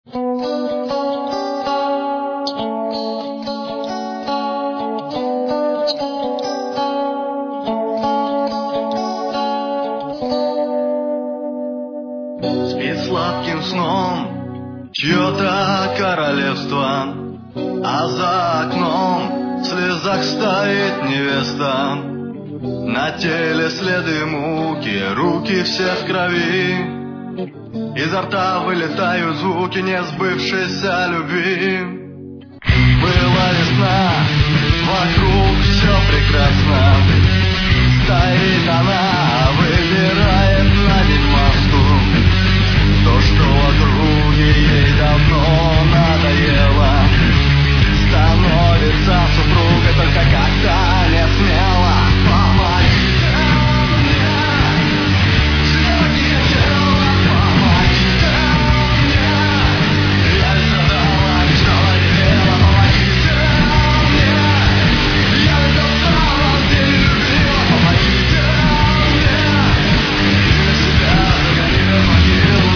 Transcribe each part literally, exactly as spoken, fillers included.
Спит сладким сном чье-то королевство, а за окном в слезах стоит невеста. На теле следы муки, руки все в крови, изо рта вылетают звуки несбывшейся любви. Была весна, вокруг все прекрасно, стоит она, выбирает на день маску. То, что в округе ей давно надоело, становится супругой только как-то не смело. Помогите мне, чего не хотела, помогите мне. Я ведь страдала, мечтала, ревела, помогите мне. Я ведь на самом деле любила, помогите мне. И на себя загоняю могилу.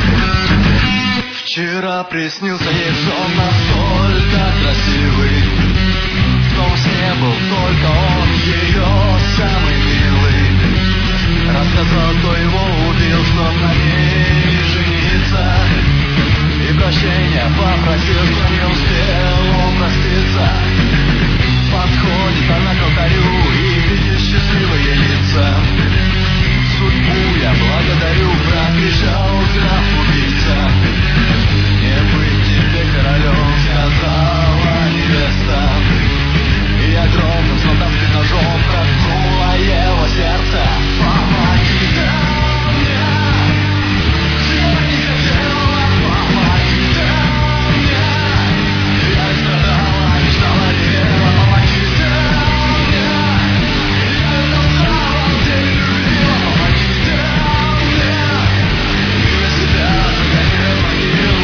Вчера приснился ей сон настолько красивый, в том сне был только он, ее самый милый. Рассказал, кто его убил, чтоб на ней жениться, и прощения попросил, что не успел он проститься. Подходит она к алтарю и видит счастливые лица. Судьбу я благодарю, прокричал граф-убийца. Не быть тебе королем, сказала невеста, и огромным златовским ножом проткнула его сердце. Помогите мне, чего не хотела, помогите мне. Я ведь страдала, мечтала, ревела, помогите мне. Я ведь на самом деле любила, помогите мне. И на себя загоняю могилу.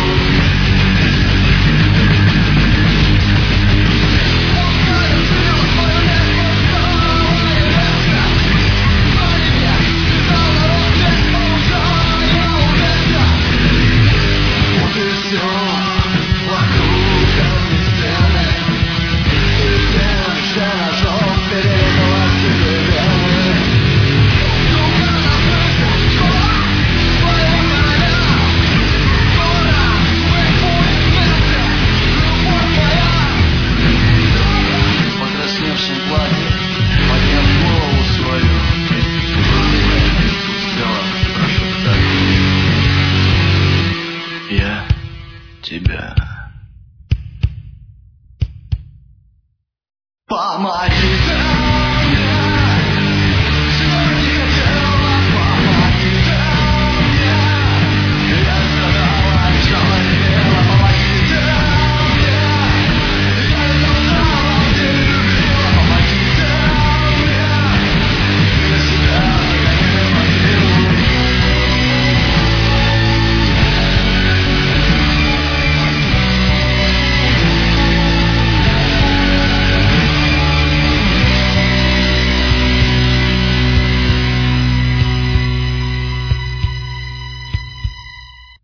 Тебя. Помогите!